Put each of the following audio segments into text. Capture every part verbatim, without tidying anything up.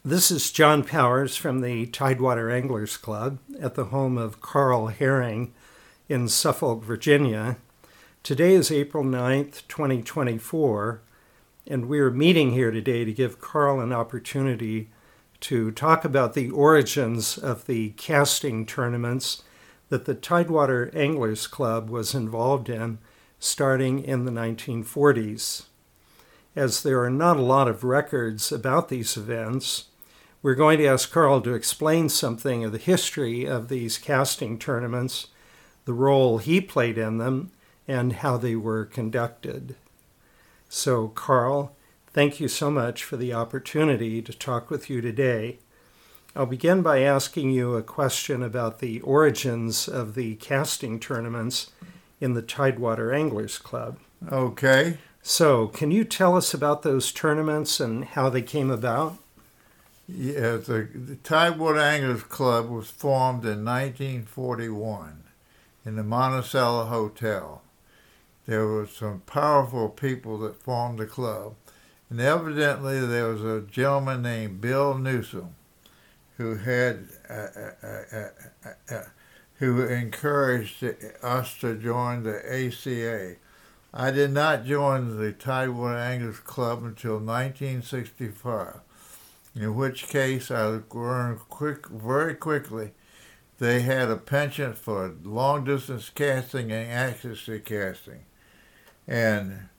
This is John Powers from the Tidewater Anglers Club at the home of Carl Herring in Suffolk, Virginia. Today is April ninth, twenty twenty-four, and we're meeting here today to give Carl an opportunity to talk about the origins of the casting tournaments that the Tidewater Anglers Club was involved in starting in the nineteen forties. As there are not a lot of records about these events, we're going to ask Carl to explain something of the history of these casting tournaments, the role he played in them, and how they were conducted. So, Carl, thank you so much for the opportunity to talk with you today. I'll begin by asking you a question about the origins of the casting tournaments in the Tidewater Anglers Club. Okay. So, can you tell us about those tournaments and how they came about? Yeah, the, the Tidewater Anglers Club was formed in nineteen forty-one in the Monticello Hotel. There were some powerful people that formed the club, and evidently there was a gentleman named Bill Newsom who had uh, uh, uh, uh, uh, who encouraged us to join the A C A. I did not join the Tidewater Anglers Club until nineteen sixty-five, in which case I learned quick, very quickly they had a penchant for long-distance casting and accuracy casting. And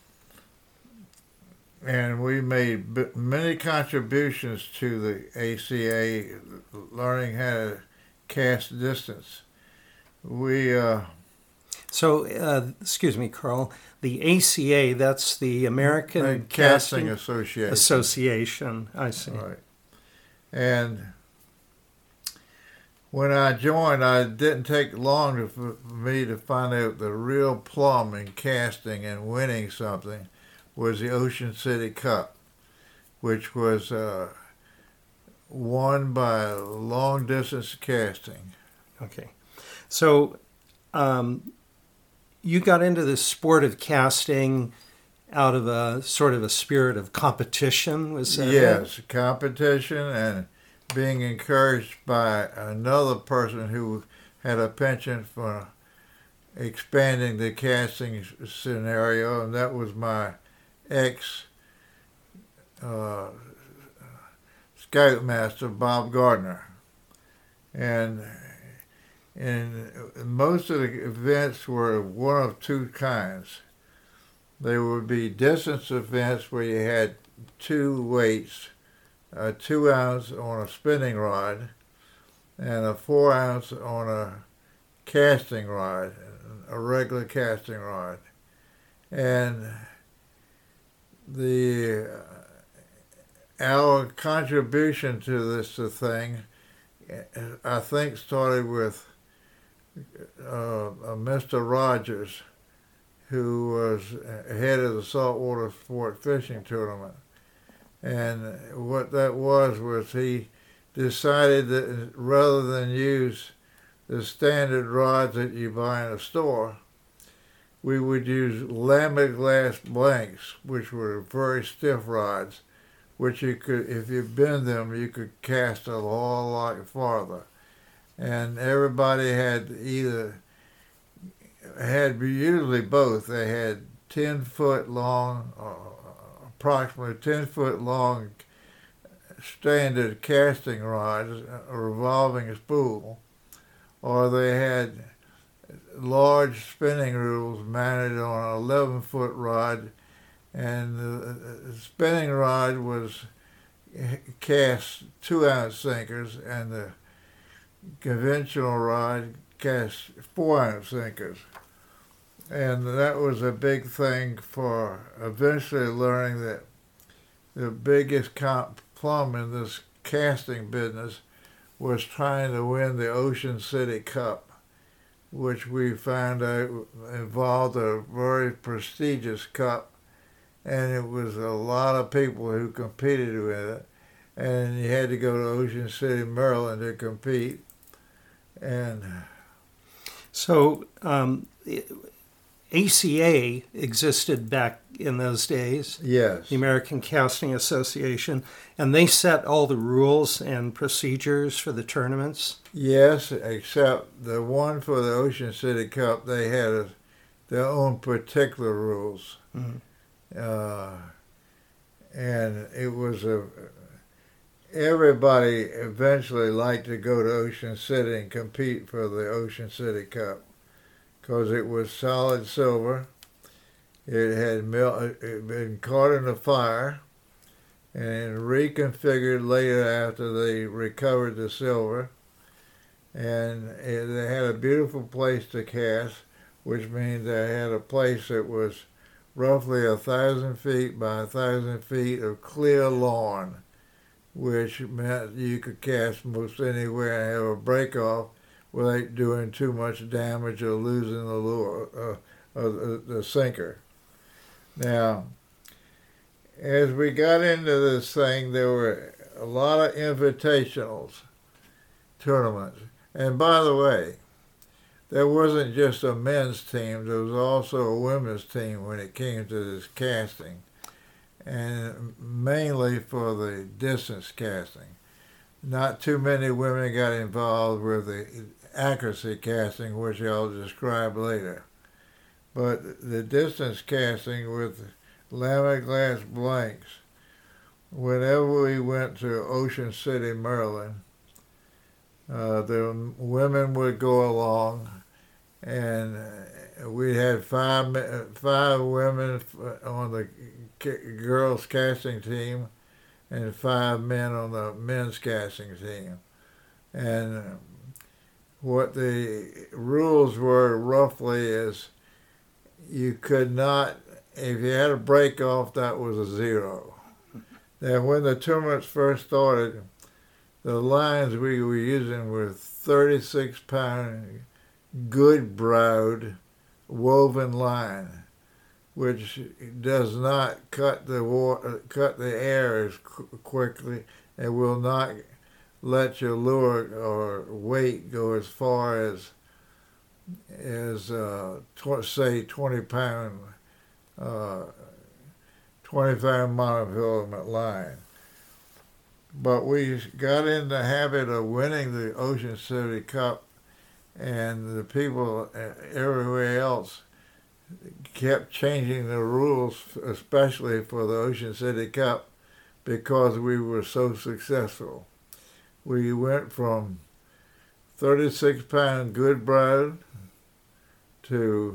and we made b- many contributions to the A C A, learning how to cast distance. We... Uh, So, uh, excuse me, Carl, the A C A, that's the American Casting, Casting Association. Association, I see. Right. And when I joined, I didn't take long to, for me to find out the real plum in casting and winning something was the Ocean City Cup, which was uh, won by long-distance casting. Okay. So, um, you got into this sport of casting out of a sort of a spirit of competition, was that Yes, it? competition and being encouraged by another person who had a penchant for expanding the casting scenario, and that was my ex uh, scoutmaster, Bob Gardner. And And most of the events were one of two kinds. There would be distance events where you had two weights, a two ounce on a spinning rod and a four ounce on a casting rod, a regular casting rod. And the our contribution to this thing, I think, started with Uh, uh, Mister Rogers, who was head of the saltwater sport fishing tournament. And what that was was he decided that rather than use the standard rods that you buy in a store, we would use Lamy-Glass blanks, which were very stiff rods, which you could, if you bend them, you could cast a whole lot farther. And everybody had either, had usually both. They had ten foot long, uh, approximately ten foot long standard casting rods, a revolving spool, or they had large spinning reels mounted on an eleven foot rod, and the spinning rod was cast two ounce sinkers, and the conventional rod cast four ounce sinkers. And that was a big thing for eventually learning that the biggest comp- plum in this casting business was trying to win the Ocean City Cup, which we found out involved a very prestigious cup, and it was a lot of people who competed with it, and you had to go to Ocean City, Maryland to compete. And so um, A C A existed back in those days, Yes. the American Casting Association, and they set all the rules and procedures for the tournaments. Yes, except the one for the Ocean City Cup, they had a, their own particular rules. Mm-hmm. Uh, and it was a, everybody eventually liked to go to Ocean City and compete for the Ocean City Cup because it was solid silver. It had mil- it had been caught in a fire and reconfigured later after they recovered the silver. And it, they had a beautiful place to cast, which means they had a place that was roughly a thousand feet by a thousand feet of clear lawn, which meant you could cast most anywhere and have a break off without doing too much damage or losing the lure, uh, uh, the, the sinker. Now, as we got into this thing, there were a lot of invitationals, tournaments. And by the way, there wasn't just a men's team, there was also a women's team when it came to this casting, and mainly for the distance casting. Not too many women got involved with the accuracy casting, which I'll describe later. But the distance casting with Lamy-glass blanks, whenever we went to Ocean City, Maryland, uh, the women would go along, and we had five five women on the girls casting team and five men on the men's casting team. And what the rules were roughly is you could not, if you had a break off, that was a zero. Now when the tournaments first started, the lines we were using were thirty-six pound good browed woven line, which does not cut the water, cut the air as qu- quickly, and will not let your lure or weight go as far as as uh, tw- say twenty pound, uh, twenty-five monofilament line. But we got in the habit of winning the Ocean City Cup, and the people everywhere else kept changing the rules, especially for the Ocean City Cup, because we were so successful. We went from thirty-six pound good brown to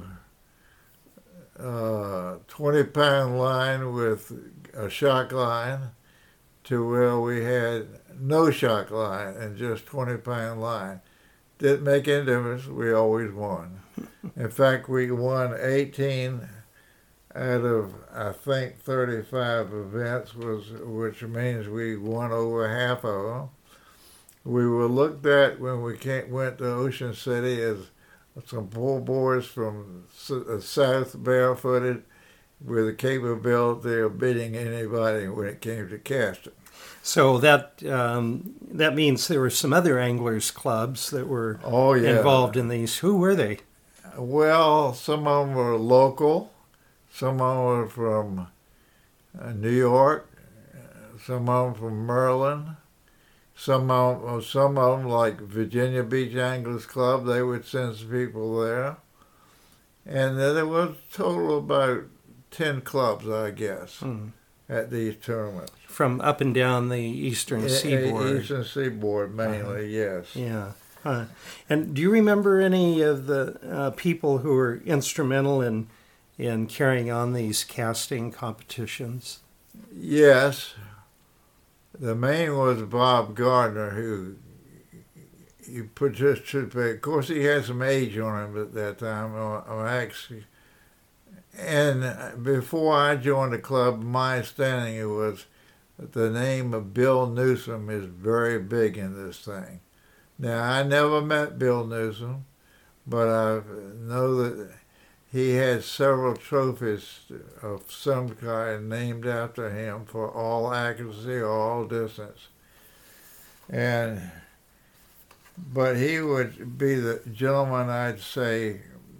uh, twenty pound line with a shock line, to where we had no shock line and just twenty pound line. Didn't make any difference, we always won. In fact, we won eighteen out of, I think, thirty-five events, was which means we won over half of them. We were looked at when we came, went to Ocean City as some poor boys from the South, barefooted, with the capability of beating anybody when it came to casting. So that um, that means there were some other anglers clubs that were oh, yeah. involved in these. Who were they? Well, some of them were local, some of them were from uh, New York, some of them from Maryland, some of them, some of them like Virginia Beach Anglers Club, they would send some people there. And then there was a total of about ten clubs, I guess, mm. at these tournaments. From up and down the eastern seaboard. Eastern seaboard, mainly, uh-huh. Yes. Yeah. Uh, and do you remember any of the uh, people who were instrumental in in carrying on these casting competitions? Yes. The main was Bob Gardner, who he participated. Of course, he had some age on him at that time. Or actually, and before I joined the club, my understanding it was that the name of Bill Newsom is very big in this thing. Now, I never met Bill Newsom, but I know that he had several trophies of some kind named after him for all accuracy or all distance. And, but he would be the gentleman, I'd say,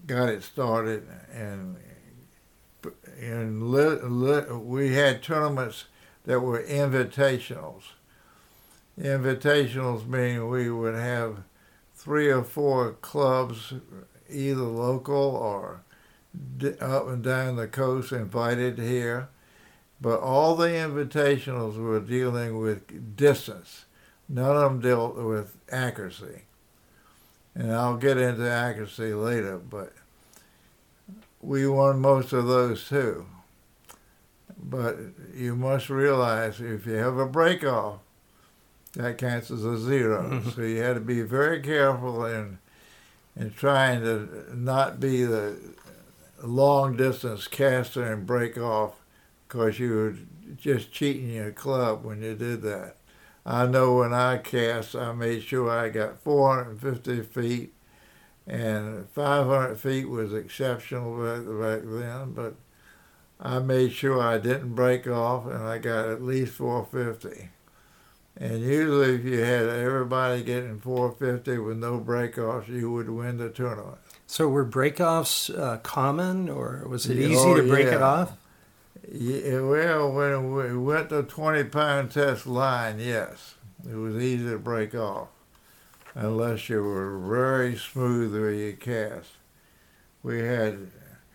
got it started, and and li- li- we had tournaments that were invitationals. Invitationals meaning we would have three or four clubs, either local or d- up and down the coast, invited here. But all the invitationals were dealing with distance. None of them dealt with accuracy. And I'll get into accuracy later, but we won most of those too. But you must realize if you have a break-off, that counts as a zero. So you had to be very careful in, in trying to not be the long-distance caster and break off, because you were just cheating your club when you did that. I know when I cast, I made sure I got four hundred fifty feet, and five hundred feet was exceptional back, back then, but I made sure I didn't break off, and I got at least four fifty. And usually if you had everybody getting four fifty with no break-offs, you would win the tournament. So were break-offs uh, common, or was it Yeah, easy oh, to break yeah. it off? Yeah, well, when we went to twenty-pound test line, yes, it was easy to break off, unless you were very smooth where you cast. We had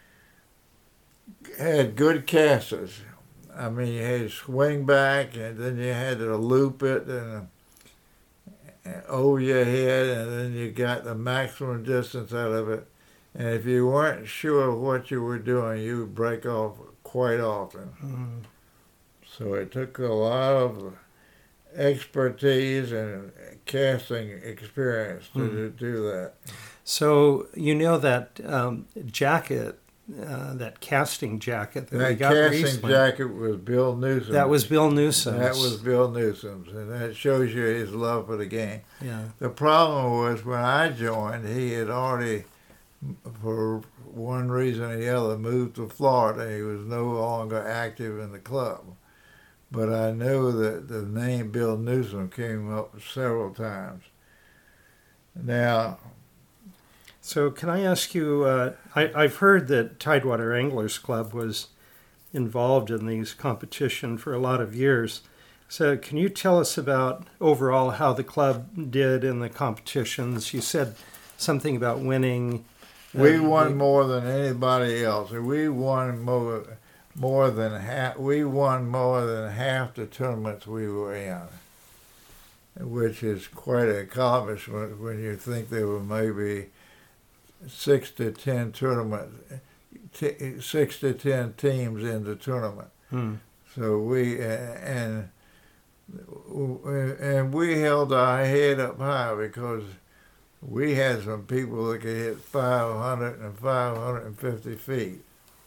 had good casters. I mean, you had to swing back, and then you had to loop it and, and over your head, and then you got the maximum distance out of it. And if you weren't sure what you were doing, you would break off quite often. Mm. So it took a lot of expertise and casting experience to Mm. do that. So you know that um, jacket, uh, that casting jacket that, we That got casting recently, jacket was Bill Newsom. that was Bill Newsom's. That was Bill Newsom's, and that shows you his love for the game. Yeah. The problem was when I joined, he had already, for one reason or the other, moved to Florida. He was no longer active in the club. But I know that the name Bill Newsom came up several times. Now, So can I ask you, uh, I, I've heard that Tidewater Anglers Club was involved in these competition for a lot of years. So can you tell us about overall how the club did in the competitions? You said something about winning. uh, we won the- more than anybody else. We won more, more than half. We won more than half the tournaments we were in, which is quite an accomplishment when you think there were maybe six to ten tournaments, t- six to ten teams in the tournament. Hmm. So we uh, and and we held our head up high because we had some people that could hit five hundred and five hundred fifty feet.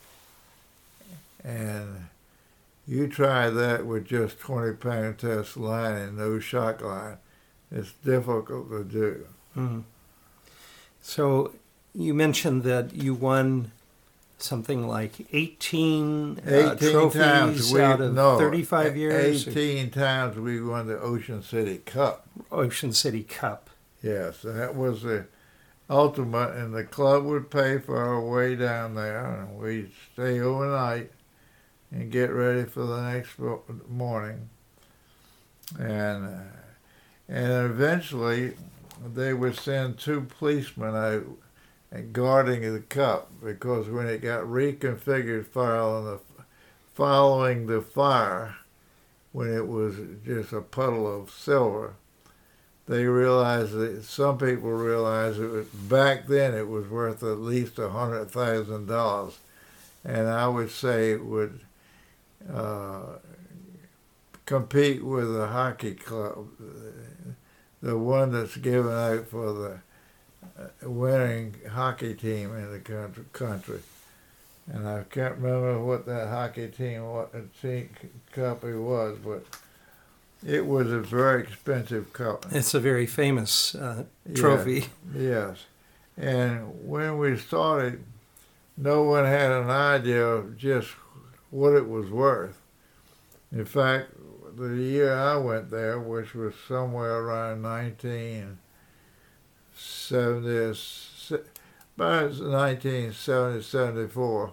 And you try that with just twenty pound test line and no shock line. It's difficult to do. Hmm. So you mentioned that you won something like eighteen, uh, eighteen trophies times we, out of no, thirty-five years. eighteen times we won the Ocean City Cup. Ocean City Cup. Yes, that was the ultimate, and the club would pay for our way down there, and we'd stay overnight and get ready for the next mo- morning. And uh, and eventually, they would send two policemen out and guarding the cup, because when it got reconfigured following the, following the fire, when it was just a puddle of silver, they realized that some people realized it was, back then it was worth at least a hundred thousand dollars, and I would say it would uh, compete with the hockey club, the one that's given out for the winning hockey team in the country. country. And I can't remember what that hockey team, what the team cup it was, but it was a very expensive cup. It's a very famous uh, trophy. Yes. And when we started, no one had an idea of just what it was worth. In fact, the year I went there, which was somewhere around nineteen seventy, about nineteen seventy, seventy-four,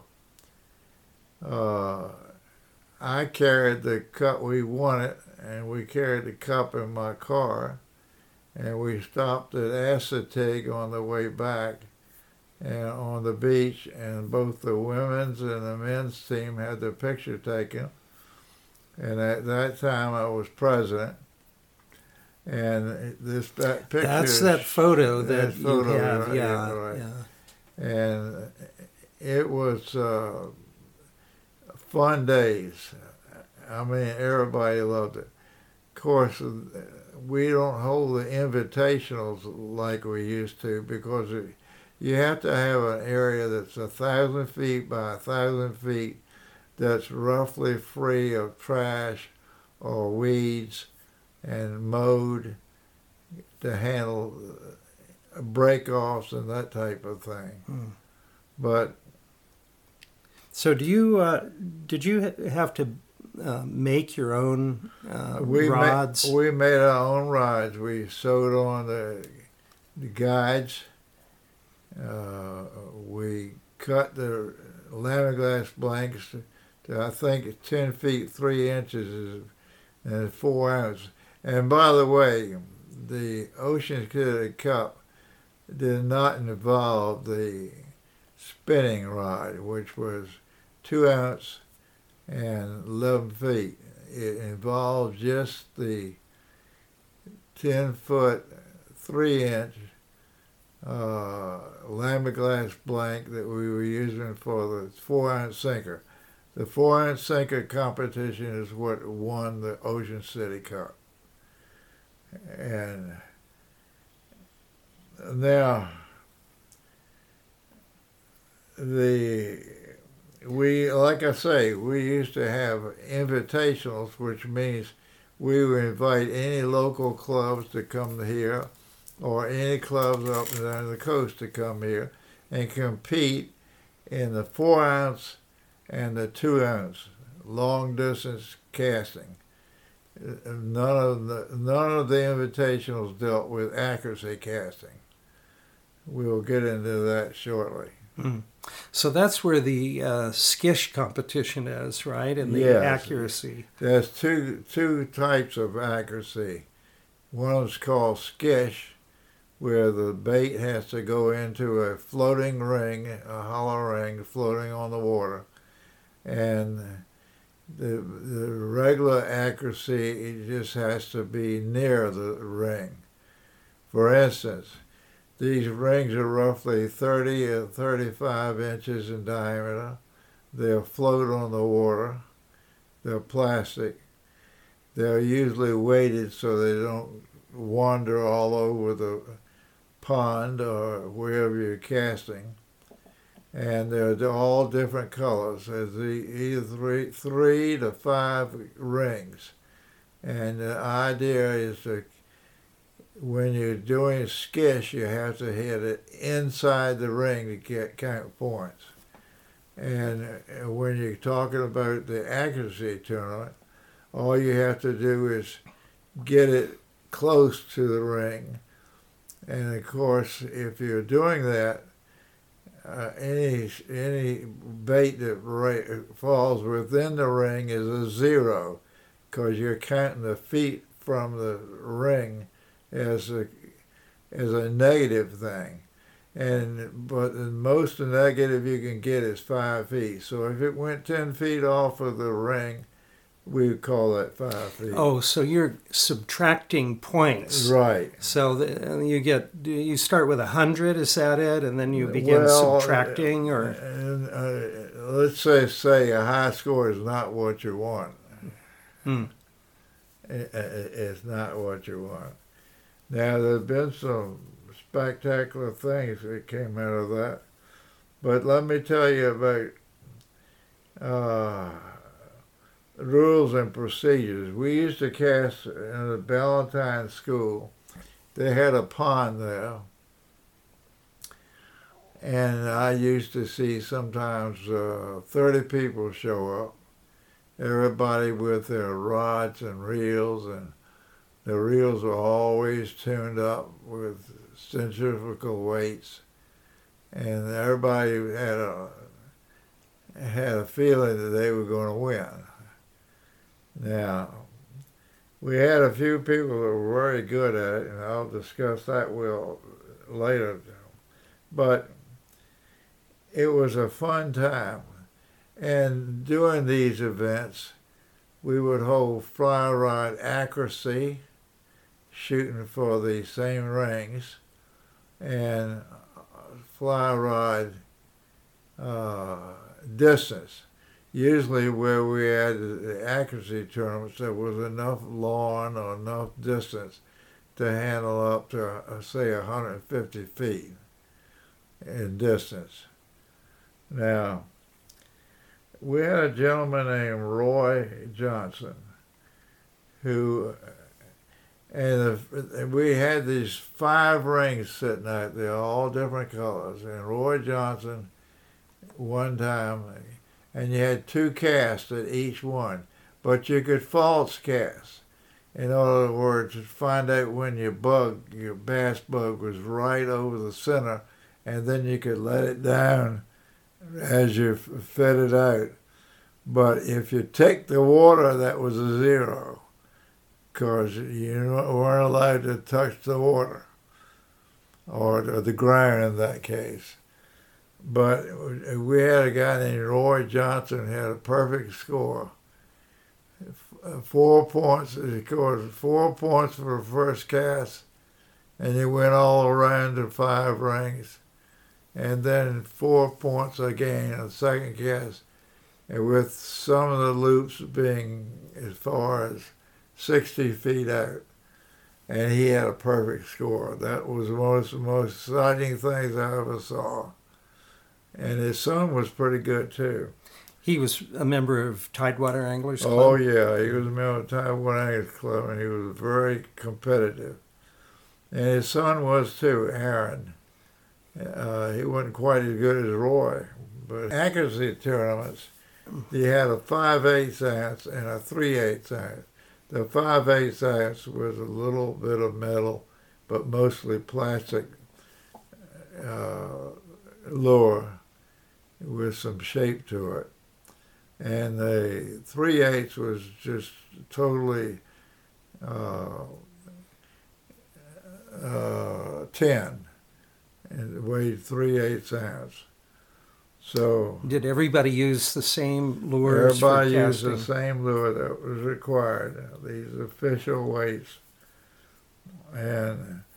uh, I carried the cup. We won it, and we carried the cup in my car, and we stopped at Assateague on the way back, and on the beach, and both the women's and the men's team had their picture taken. And at that time, I was president. And this that picture. That's that photo that, that photo, you have, right, yeah, right. yeah. And it was uh, fun days. I mean, everybody loved it. Of course, we don't hold the invitationals like we used to because it, you have to have an area that's a thousand feet by a thousand feet that's roughly free of trash or weeds and mowed to handle break-offs and that type of thing. Hmm. But so, do you? Uh, did you have to uh, make your own uh, we rods? Ma- we made our own rods. We sewed on the, the guides. Uh, we cut the Lamiglass blanks to, to I think ten feet three inches and four ounces. And by the way, the Ocean City Cup did not involve the spinning rod, which was two ounce and eleven feet. It involved just the ten foot, three inch uh, Lamiglass blank that we were using for the four ounce sinker. The four ounce sinker competition is what won the Ocean City Cup. And now the we like I say, we used to have invitationals, which means we would invite any local clubs to come here or any clubs up and down the coast to come here and compete in the four ounce and the two ounce long distance casting. None of the none of the invitationals dealt with accuracy casting. We will get into that shortly. Mm. So that's where the uh, skish competition is, right? And the yes. accuracy. There's two two types of accuracy. One is called skish, where the bait has to go into a floating ring, a hollow ring floating on the water, and the the regular accuracy, it just has to be near the ring. For instance, these rings are roughly thirty or thirty-five inches in diameter. They'll float on the water. They're plastic. They're usually weighted so they don't wander all over the pond or wherever you're casting. And they're all different colors. There's either three, three to five rings. And the idea is to, when you're doing skish, you have to hit it inside the ring to get count points. And when you're talking about the accuracy tournament, all you have to do is get it close to the ring. And of course, if you're doing that, Uh, any any bait that ra- falls within the ring is a zero, because you're counting the feet from the ring as a as a negative thing, and but the most negative you can get is five feet. So if it went ten feet off of the ring, we would call that five feet. Oh, so you're subtracting points, right? So the, you get you start with a hundred, is that it, and then you begin well, subtracting, or and, uh, let's say say a high score is not what you want. Hmm. It, it's not what you want. Now there's been some spectacular things that came out of that, but let me tell you about. Uh, rules and procedures. We used to cast in the Ballantine School. They had a pond there. And I used to see sometimes uh, thirty people show up. Everybody with their rods and reels, and the reels were always tuned up with centrifugal weights. and everybody had a had a feeling that they were going to win. Now, we had a few people that were very good at it, and I'll discuss that well later. But it was a fun time. And during these events, we would hold fly rod accuracy, shooting for the same rings, and fly rod uh, distance. Usually where we had the accuracy tournaments, there was enough lawn or enough distance to handle up to, uh, say, one hundred fifty feet in distance. Now, we had a gentleman named Roy Johnson who, and the, we had these five rings sitting out there, all different colors, and Roy Johnson, one time, and you had two casts at each one, but you could false cast. In other words, find out when your bug, your bass bug, was right over the center, and then you could let it down as you fed it out. But if you take the water, that was a zero, because you weren't allowed to touch the water, or the ground in that case. But we had a guy named Roy Johnson who had a perfect score. Four points, he scored four points for the first cast, and he went all around the five rings. And then four points again on the second cast, and with some of the loops being as far as sixty feet out. And he had a perfect score. That was the most, most exciting things I ever saw. And his son was pretty good, too. He was a member of Tidewater Anglers Club? Oh, yeah. He was a member of Tidewater Anglers Club, and he was very competitive. And his son was, too, Aaron. Uh, he wasn't quite as good as Roy. But accuracy tournaments, you had a five eighths ounce and a three eighths ounce. The five eighths ounce was a little bit of metal, but mostly plastic uh, lure with some shape to it. And the three eighths was just totally uh, uh, tin, and it weighed three eighths ounce. So did everybody use the same lures? Everybody for used casting? the same lure that was required. These official weights, and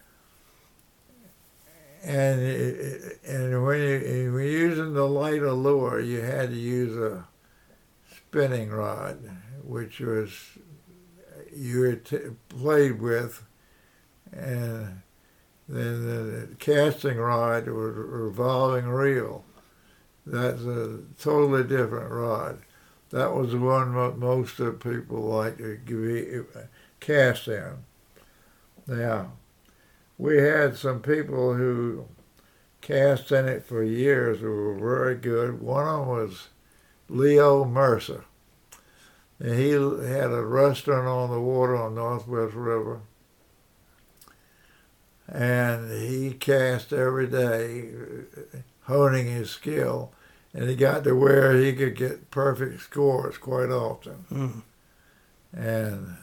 and and when you were using the lighter lure, you had to use a spinning rod, which was you were t- played with, and then the casting rod was a revolving reel. That's a totally different rod. That was the one most of people like to cast in. Now, we had some people who cast in it for years who were very good. One of them was Leo Mercer. And he had a restaurant on the water on Northwest River. And he cast every day, honing his skill. And he got to where he could get perfect scores quite often. Mm. And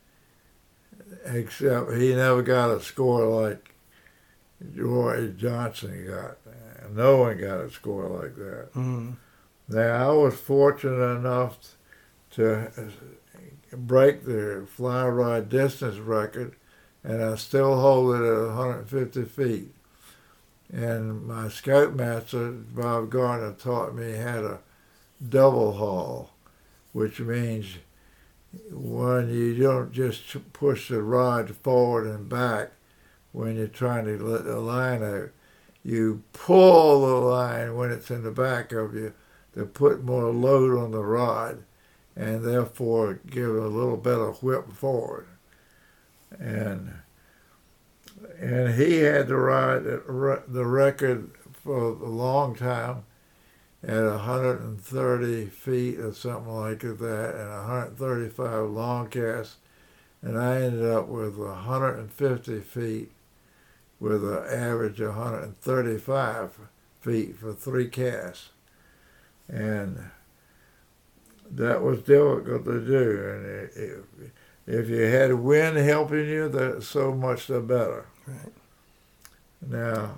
except he never got a score like Roy Johnson got. No one got a score like that. Mm. Now, I was fortunate enough to break the fly rod distance record, and I still hold it at one hundred fifty feet. And my scoutmaster, Bob Gardner, taught me how to double haul, which means when you don't just push the rod forward and back when you're trying to let the line out, you pull the line when it's in the back of you to put more load on the rod and therefore give a little better whip forward. And and he had the ride the record for a long time at one hundred thirty feet or something like that, and one hundred thirty-five long casts, and I ended up with one hundred fifty feet with an average of one hundred thirty-five feet for three casts. And that was difficult to do. And it, it, if you had wind helping you, that so much the better. Right. Now,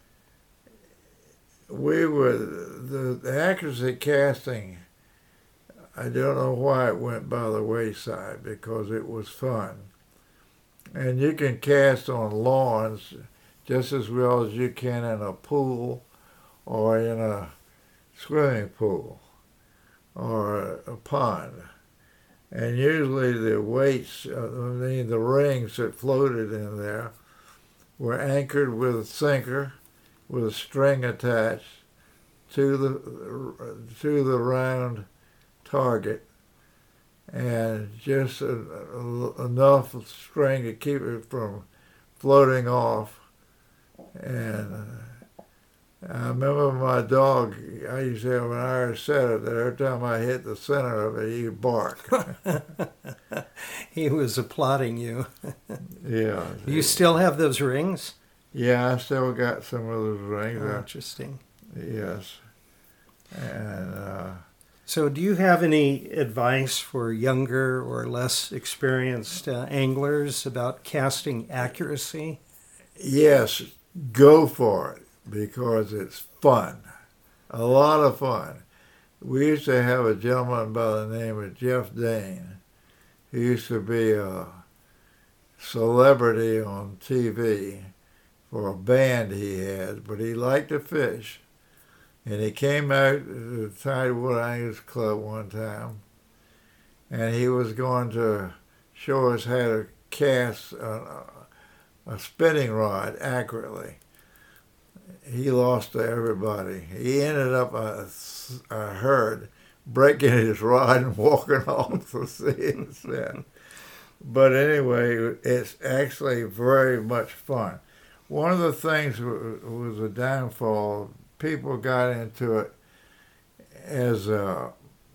we were, the, the accuracy casting, I don't know why it went by the wayside, because it was fun. And you can cast on lawns just as well as you can in a pool or in a swimming pool or a, a pond. And usually the weights, uh, I mean the rings that floated in there, were anchored with a sinker with a string attached to the to the round target, and just a, a, enough string to keep it from floating off. And uh, I remember my dog, I used to have an Irish setter that every time I hit the center of it, he'd bark. He was applauding you. Yeah. Do you still have those rings? Yeah, I still got some of those rings. Oh, interesting. Yes. And uh, so do you have any advice for younger or less experienced uh, anglers about casting accuracy? yes, go for it, because it's fun. A lot of fun. We used to have a gentleman by the name of Jeff Dane. He used to be a celebrity on T V for a band he had, but he liked to fish. And he came out to the Tidewater Anglers Club one time, and he was going to show us how to cast a, a spinning rod accurately. He lost to everybody. He ended up, I, I heard, breaking his rod and walking off the sea instead. But anyway, it's actually very much fun. One of the things was a downfall. People got into it as a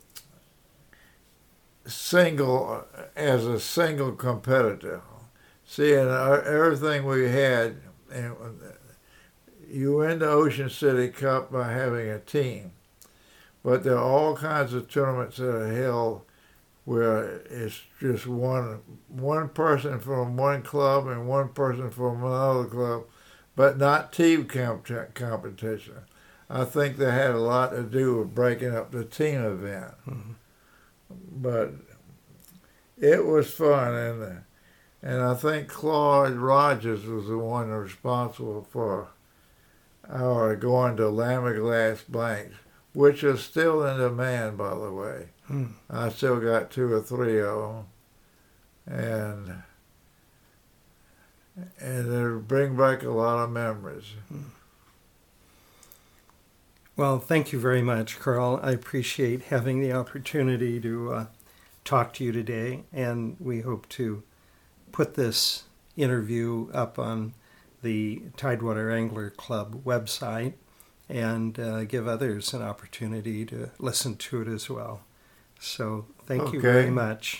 single, as a single competitor. See, and everything we had, and you win the Ocean City Cup by having a team, but there are all kinds of tournaments that are held where it's just one one person from one club and one person from another club, but not team comp- competition. I think that had a lot to do with breaking up the team event. Mm-hmm. But it was fun, and and I think Claude Rogers was the one responsible for our going to Lamiglass blanks, which is still in demand, by the way. Hmm. I still got two or three of them, and and it'll bring back a lot of memories. Hmm. Well, thank you very much, Carl. I appreciate having the opportunity to uh, talk to you today, and we hope to put this interview up on the Tidewater Angler Club website and uh, give others an opportunity to listen to it as well. So thank okay. you very much.